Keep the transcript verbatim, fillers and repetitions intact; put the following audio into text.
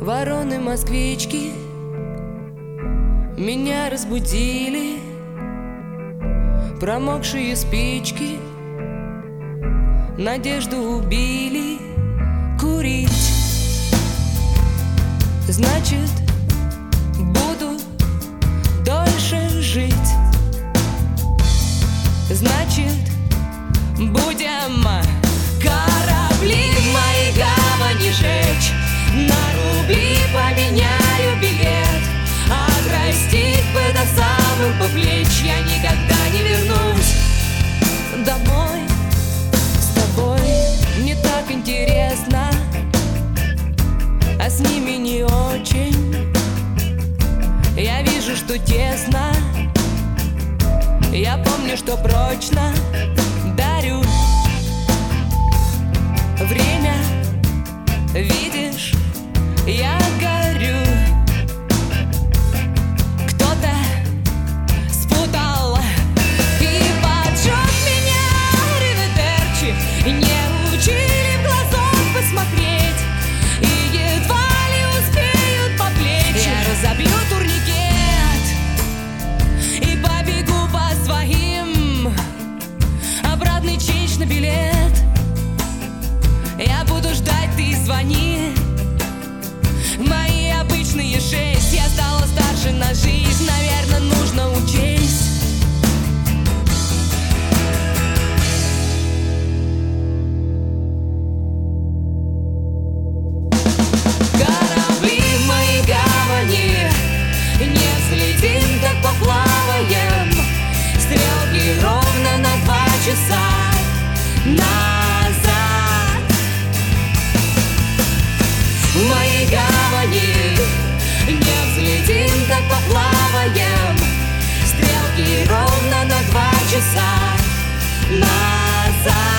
Вороны-москвички меня разбудили, промокшие спички надежду убили. Курить значит буду дольше жить, значит будем корабли в моей гавани жечь, на рубли поменяю билет, отрастить бы до самых по плеч. Я никогда не вернусь домой с тобой. Мне так интересно, а с ними не очень. Я вижу, что тесно, я помню, что прочно дарю время. Видишь, я горю. Кто-то спутал и поджег меня. Риведерчи не учили в глазок посмотреть, и едва ли успеют по плечи. Я разобью турникет и побегу по своим. Обратный ченч на билет. Я буду ждать, ты звони. Мои обычные шесть. Я стала старше на жизнь, наверное, нужно учесть. Корабли в моей гавани, не взлетим, так поплаваем. Стрелки ровно на два часа назад. В моей гавани не взлетим, так поплаваем. Стрелки ровно на два часа назад.